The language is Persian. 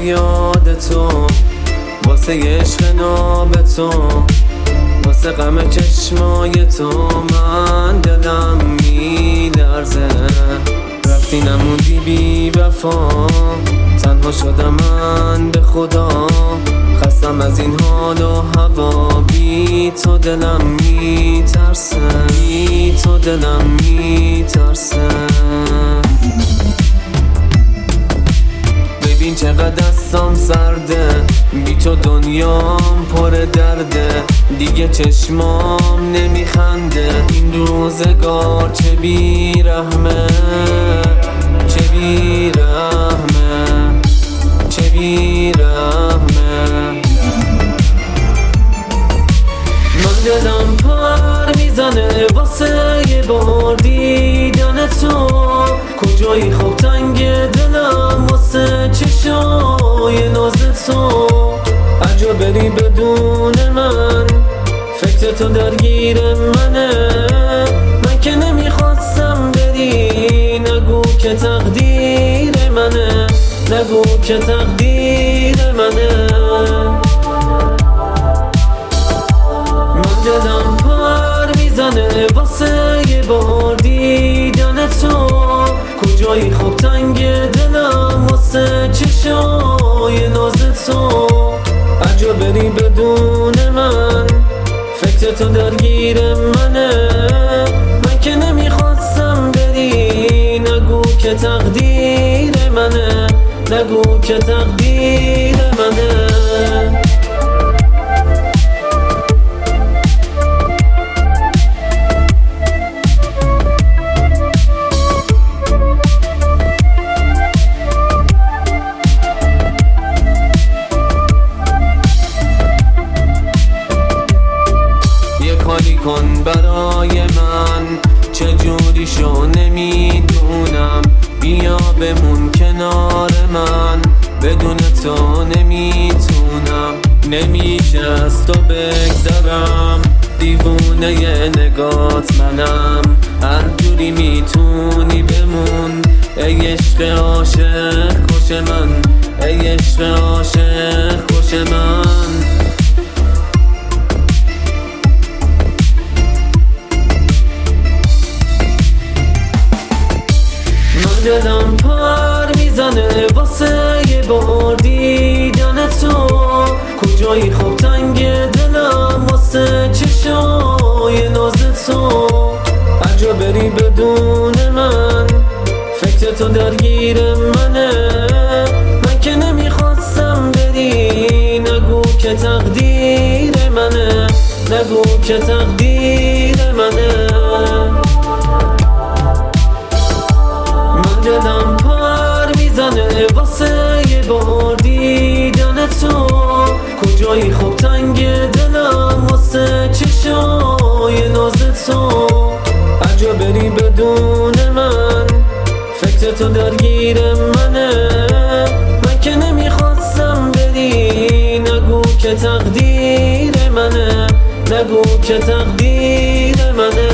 یاد تو، واسه عشق ناب تو، واسه غم چشمای تو من دلم میلرزه. رفتی نموندی بی وفا، تنها شدم من به خدا. خستم از این حال و هوا، بی تو دلم میترسه، بی تو دلم میترسه. ببین چقدر دستام سرده، بی تو دنیام پر درده. دیگه چشمام نمیخنده، این روزگار چه بیرحمه، چه بیرحمه، چه بیرحمه. من دلم پر میزنه واسه یه بار دیدن تو. کجایی خب تنگ دلم واسه چشای ناز تو. اجا بری بدون من، فکر تو درگیر منه. من که نمیخواستم بری، نگو که تقدیر منه، نگو که تقدیر منه. من دلم پر میزنه واسه یه بار دیدن تو. کجایی خب تنگ دلم واسه چشای ناز تو. اجا بری بدون من، فکر تو درگیر منه. من که نمیخواستم بری، نگو که تقدیر منه، نگو که تقدیر منه. کاری کن برای من، چجوری شو نمیدونم. بیا بمون کنار من، بدون تو نمیتونم. نمیشه از تو بگذرم، دیوونه نگات منم. هر جوری میتونی بمون، ای عشق عاشق کش من، ای عشق عاشق کش من. دلم پر میزنه واسه یه بار دیدن تو. کجایی خب تنگ دلم واسه چشای ناز تو. اجا بری بدون من، فکر تو درگیر منه. من که نمیخواستم بری، نگو که تقدیر منه، نگو که تقدیر منه. دلم پر میزنه واسه یه بار دیدن تو. کجایی خب تنگ دلم واسه چشای ناز تو. اجا بری بدون من، فکر تو درگیر منه. من که نمیخواستم بری، نگو که تقدیر منه، نگو که تقدیر منه.